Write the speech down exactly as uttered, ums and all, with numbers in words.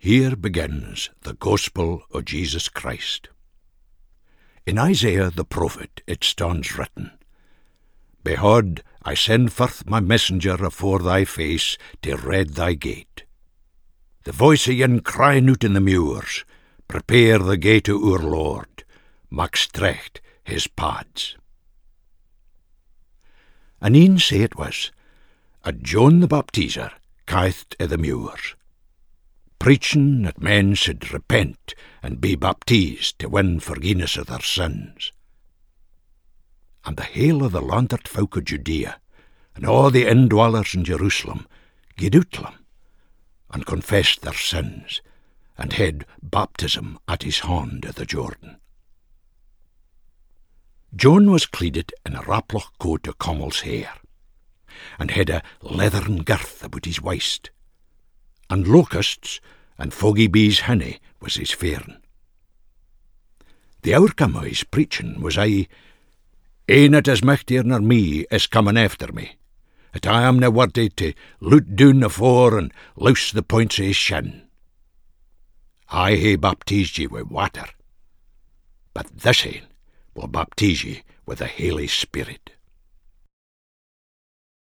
Here begins the Gospel of Jesus Christ. In Isaiah the prophet it stands written, Behold, I send forth my messenger afore thy face to red thy gate. The voice of yen crying out in the moors, Prepare the gate of our Lord, mak straight his paths. And e'en say it was, a John the Baptizer caithed i' the moors, preaching that men should repent and be baptized to win forgiveness of their sins. And the hail of the landert folk of Judea, and all the indwellers in Jerusalem, gied out to him, and confessed their sins, and had baptism at his hand of the Jordan. John was cleeded in a raploch coat of camel's hair, and had a leathern girth about his waist, and locusts and foggy bees' honey was his faring. The outcome of his preaching was I, Een that is michtier nor me is coming after me, that I am na worthy to loot down afore and loose the points of his shin. I hae baptized ye with water, but this ane will baptize ye with the Holy Spirit.